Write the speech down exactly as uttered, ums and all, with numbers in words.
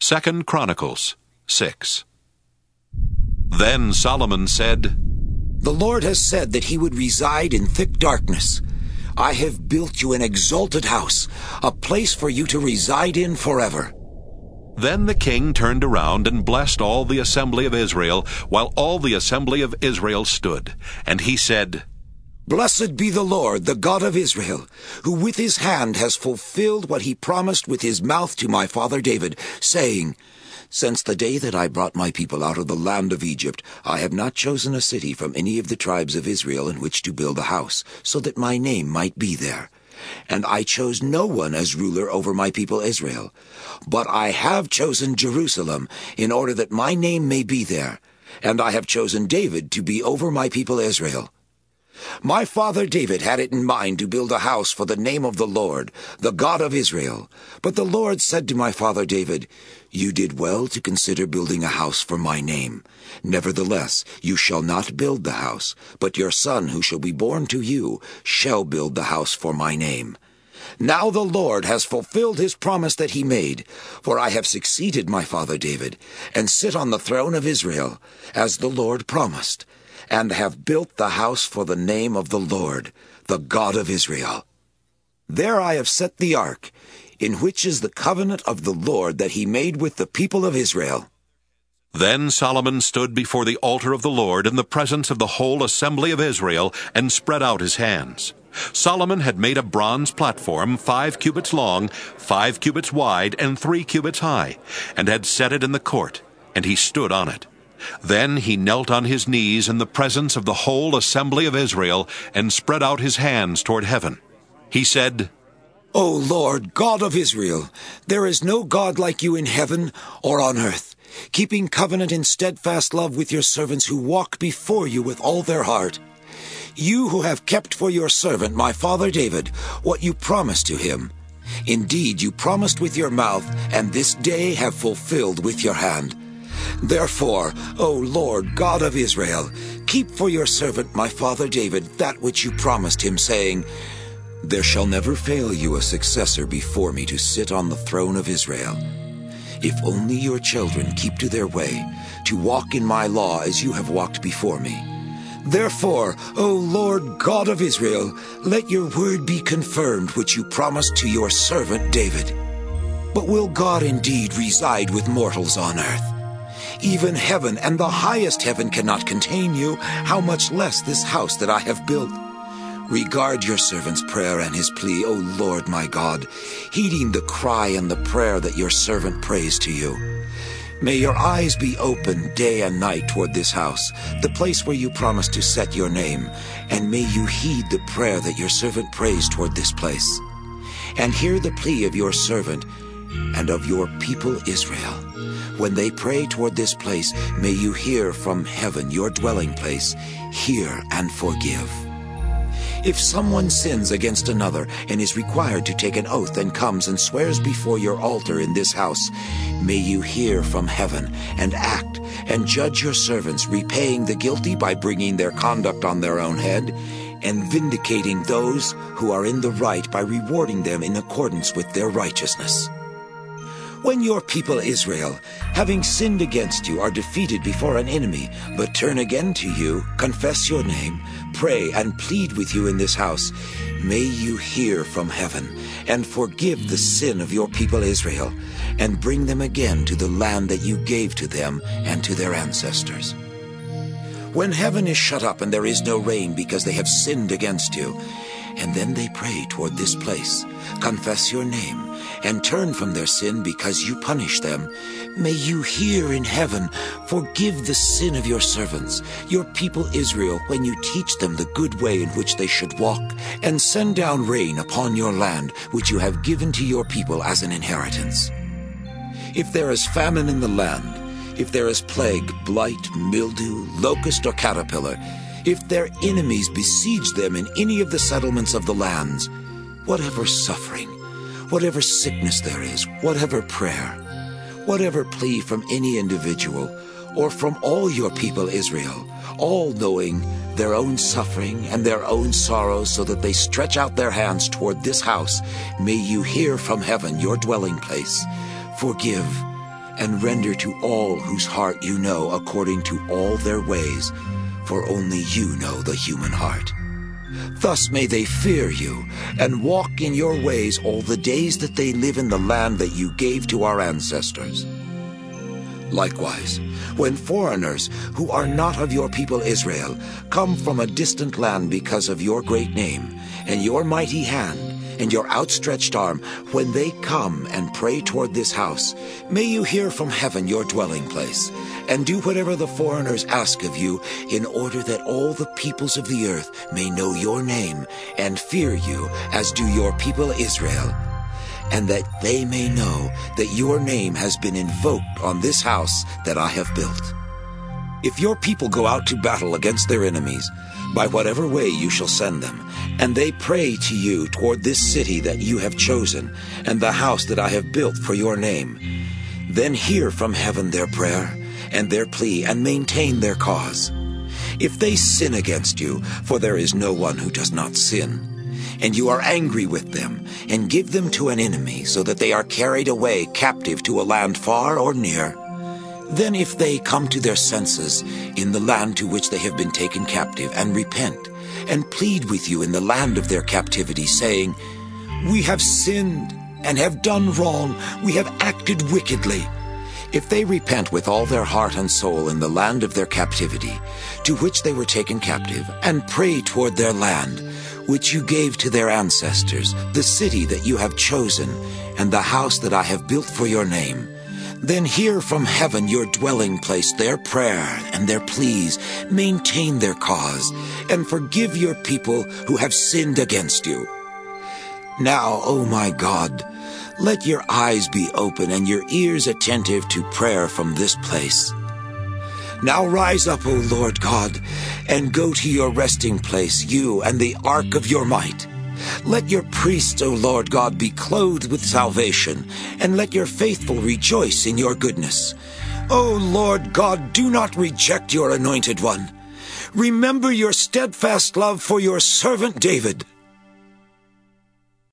Second Chronicles six. Then Solomon said, The Lord has said that he would reside in thick darkness. I have built you an exalted house, a place for you to reside in forever. Then the king turned around and blessed all the assembly of Israel, while all the assembly of Israel stood. And he said, Blessed be the Lord, the God of Israel, who with his hand has fulfilled what he promised with his mouth to my father David, saying, Since the day that I brought my people out of the land of Egypt, I have not chosen a city from any of the tribes of Israel in which to build a house, so that my name might be there. And I chose no one as ruler over my people Israel. But I have chosen Jerusalem, in order that my name may be there. And I have chosen David to be over my people Israel. My father David had it in mind to build a house for the name of the Lord, the God of Israel. But the Lord said to my father David, You did well to consider building a house for my name. Nevertheless, you shall not build the house, but your son who shall be born to you shall build the house for my name. Now the Lord has fulfilled his promise that he made, for I have succeeded my father David, and sit on the throne of Israel, as the Lord promised, and have built the house for the name of the Lord, the God of Israel. There I have set the ark, in which is the covenant of the Lord that he made with the people of Israel. Then Solomon stood before the altar of the Lord in the presence of the whole assembly of Israel, and spread out his hands. Solomon had made a bronze platform five cubits long, five cubits wide, and three cubits high, and had set it in the court, and he stood on it. Then he knelt on his knees in the presence of the whole assembly of Israel, and spread out his hands toward heaven. He said, O Lord, God of Israel, there is no God like you in heaven or on earth, keeping covenant in steadfast love with your servants who walk before you with all their heart. You who have kept for your servant, my father David, what you promised to him. Indeed, you promised with your mouth, and this day have fulfilled with your hand. Therefore, O Lord, God of Israel, keep for your servant, my father David, that which you promised him, saying, There shall never fail you a successor before me to sit on the throne of Israel. If only your children keep to their way, to walk in my law as you have walked before me. Therefore, O Lord God of Israel, let your word be confirmed which you promised to your servant David. But will God indeed reside with mortals on earth? Even heaven and the highest heaven cannot contain you, how much less this house that I have built. Regard your servant's prayer and his plea, O Lord my God, heeding the cry and the prayer that your servant prays to you. May your eyes be open day and night toward this house, the place where you promised to set your name, and may you heed the prayer that your servant prays toward this place. And hear the plea of your servant and of your people Israel. When they pray toward this place, may you hear from heaven, your dwelling place, hear and forgive. If someone sins against another and is required to take an oath and comes and swears before your altar in this house, may you hear from heaven and act and judge your servants, repaying the guilty by bringing their conduct on their own head, and vindicating those who are in the right by rewarding them in accordance with their righteousness. When your people Israel, having sinned against you, are defeated before an enemy, but turn again to you, confess your name, pray and plead with you in this house, may you hear from heaven, and forgive the sin of your people Israel, and bring them again to the land that you gave to them and to their ancestors. When heaven is shut up and there is no rain because they have sinned against you, and then they pray toward this place, confess your name, and turn from their sin because you punish them, may you hear in heaven, forgive the sin of your servants, your people Israel, when you teach them the good way in which they should walk, and send down rain upon your land, which you have given to your people as an inheritance. If there is famine in the land, if there is plague, blight, mildew, locust, or caterpillar, if their enemies besiege them in any of the settlements of the lands, whatever suffering, whatever sickness there is, whatever prayer, whatever plea from any individual, or from all your people Israel, all knowing their own suffering and their own sorrows, so that they stretch out their hands toward this house, may you hear from heaven, your dwelling place, forgive, and render to all whose heart you know according to all their ways, for only you know the human heart. Thus may they fear you, and walk in your ways all the days that they live in the land that you gave to our ancestors. Likewise, when foreigners who are not of your people Israel come from a distant land because of your great name, and your mighty hand, and your outstretched arm, when they come and pray toward this house, may you hear from heaven your dwelling place, and do whatever the foreigners ask of you, in order that all the peoples of the earth may know your name, and fear you, as do your people Israel, and that they may know that your name has been invoked on this house that I have built. If your people go out to battle against their enemies, by whatever way you shall send them, and they pray to you toward this city that you have chosen, and the house that I have built for your name, then hear from heaven their prayer and their plea, and maintain their cause. If they sin against you, for there is no one who does not sin, and you are angry with them, and give them to an enemy, so that they are carried away captive to a land far or near, then if they come to their senses in the land to which they have been taken captive, and repent, and plead with you in the land of their captivity, saying, "We have sinned, and have done wrong, we have acted wickedly," if they repent with all their heart and soul in the land of their captivity, to which they were taken captive, and pray toward their land, which you gave to their ancestors, the city that you have chosen, and the house that I have built for your name, then hear from heaven your dwelling place their prayer and their pleas, maintain their cause, and forgive your people who have sinned against you. Now, O my God, let your eyes be open and your ears attentive to prayer from this place. Now rise up, O Lord God, and go to your resting place, you and the ark of your might. Let your priests, O Lord God, be clothed with salvation, and let your faithful rejoice in your goodness. O Lord God, do not reject your anointed one. Remember your steadfast love for your servant David.